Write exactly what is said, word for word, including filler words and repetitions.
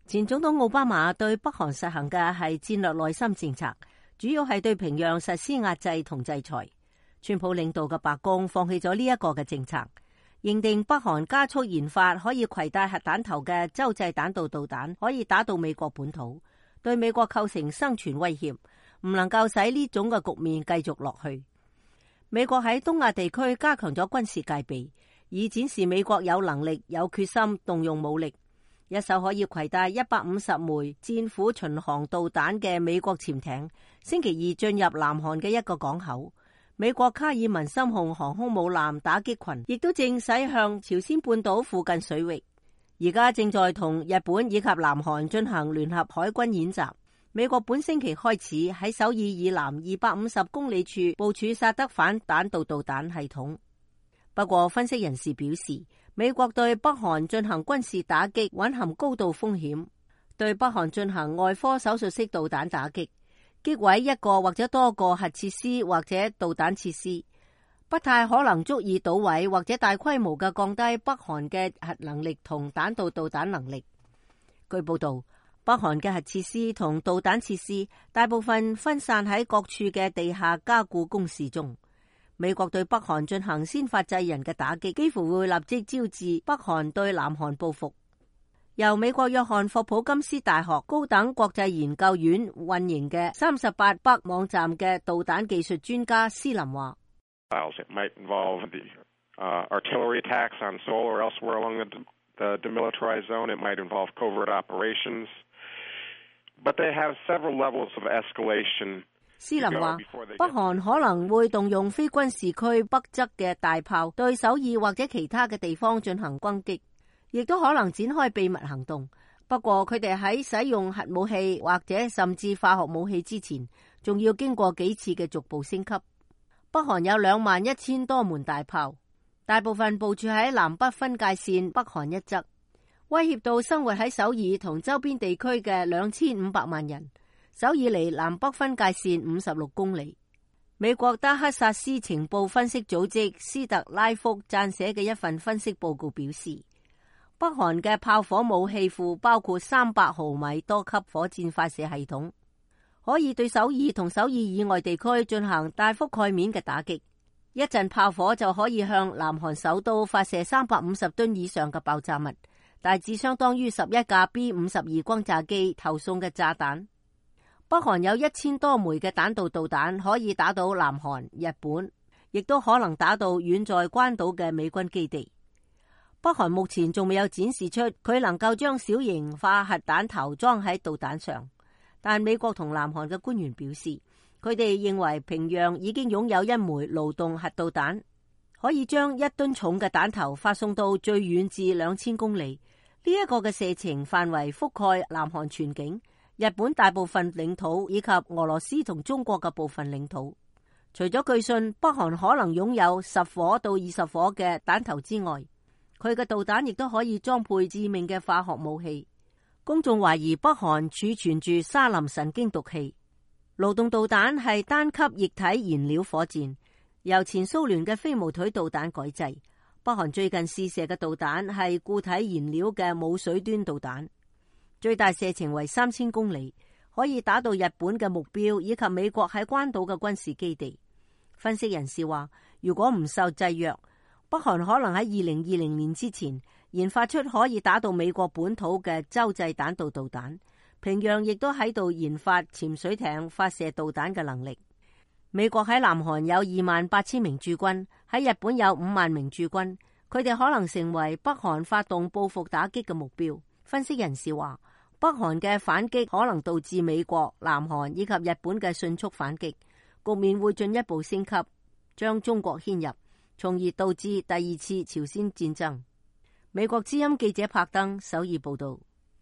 前總統奧巴馬對北韓實行嘅係戰略內心政策，主要係對平壤實施壓制同制裁。川普領導嘅白宮放棄咗呢一個嘅政策，認定北韓加速研發可以攜帶核彈頭嘅洲際彈道導彈可以打到美國本土，對美國構成生存威脅，唔能夠使呢種嘅局面繼續落去。美國喺東亞地區加強咗軍事戒備，以展示美國有能力、有決心動用武力。一艘可以攜帶一百五十枚戰斧巡航導彈嘅美國潛艇，星期二進入南韓嘅一個港口。美國卡爾文森號航空母艦打擊群亦都正駛向朝鮮半島附近水域，而家正在同日本以及南韓進行聯合海軍演習。美國本星期開始喺首爾以南二百五十公里處部署薩德反彈道導彈系統。不過，分析人士表示，美國對北韓進行軍事打擊蘊含高度風險，對北韓進行外科手術式導彈打擊，擊毀一個或者多個核設施或者導彈設施，不太可能足以搗毀或者大規模嘅降低北韓嘅核能力同彈道導彈能力。據報道，北韓嘅核設施同導彈設施大部分分散喺各處嘅地下加固工事中。美國對北韓進行先發制人嘅打擊，幾乎會立即招致北韓對南韓報復。由美國約翰霍普金斯大學高等國際研究院運營嘅三十八北網站嘅導彈技術專家斯林話 ：It might involve the, uh, artillery attacks on Seoul or elsewhere along the, the demilitarized zone. It might involve covert operations, but they have several levels of escalation. 斯林話，北韓可能會動用非軍事區北側嘅大炮對首爾或者其他嘅地方進行攻擊，亦都可能展開秘密行動。不過佢哋喺使用核武器或者甚至化學武器之前，仲要經過幾次嘅逐步升級。北韓有兩萬一千多門大炮，大部分部署喺南北分界線北韓一側，威脅到生活喺首爾同周邊地區嘅兩千五百萬人。首爾離南北分界線五十六公里。美國德克薩斯情報分析組織斯特拉福撰寫嘅一份分析報告表示，北韓嘅炮火武器庫包括三百毫米多級火箭發射系統，可以對首爾同首爾以外地區進行大覆蓋面嘅打擊。一陣炮火就可以向南韓首都發射三百五十噸以上嘅爆炸物，大致相當於十一架 B 五十二轟炸機投送嘅炸彈。北韓有一千多枚嘅彈道導彈可以打到南韓、日本，亦都可能打到遠在關島嘅美軍基地。北韓目前仲未有展示出佢能夠將小型化核彈頭裝喺導彈上，但美國同南韓嘅官員表示，佢哋認為平壤已經擁有一枚勞動核導彈，可以將一噸重嘅彈頭發送到最遠至兩千公里。呢、這、一個嘅射程範圍覆蓋南韓全境、日本大部分領土以及俄羅斯同中國嘅部分領土。除咗據信北韓可能擁有十顆到二十顆嘅彈頭之外，佢嘅導彈亦都可以裝配致命嘅化學武器。公眾懷疑北韓儲存住沙林神經毒氣。勞動導彈係單級液體燃料火箭，由前蘇聯嘅飛毛腿導彈改製。北韓最近試射嘅導彈係固體燃料嘅冇水端導彈。最大射程為三千公里，可以打到日本嘅目標以及美國喺關島嘅軍事基地。分析人士話，如果唔受制約，北韓可能喺二零二零年之前研發出可以打到美國本土嘅洲際彈道導彈。平壤亦都喺度研發潛水艇發射導彈嘅能力。美國喺南韓有二萬八千名駐軍，喺日本有五萬名駐軍，佢哋可能成為北韓發動報復打擊嘅目標。分析人士話，北韓嘅反擊可能導致美國、南韓以及日本嘅迅速反擊，局面會進一步升級，將中國牽入，從而導致第二次朝鮮戰爭。美國之音記者柏登首爾報道。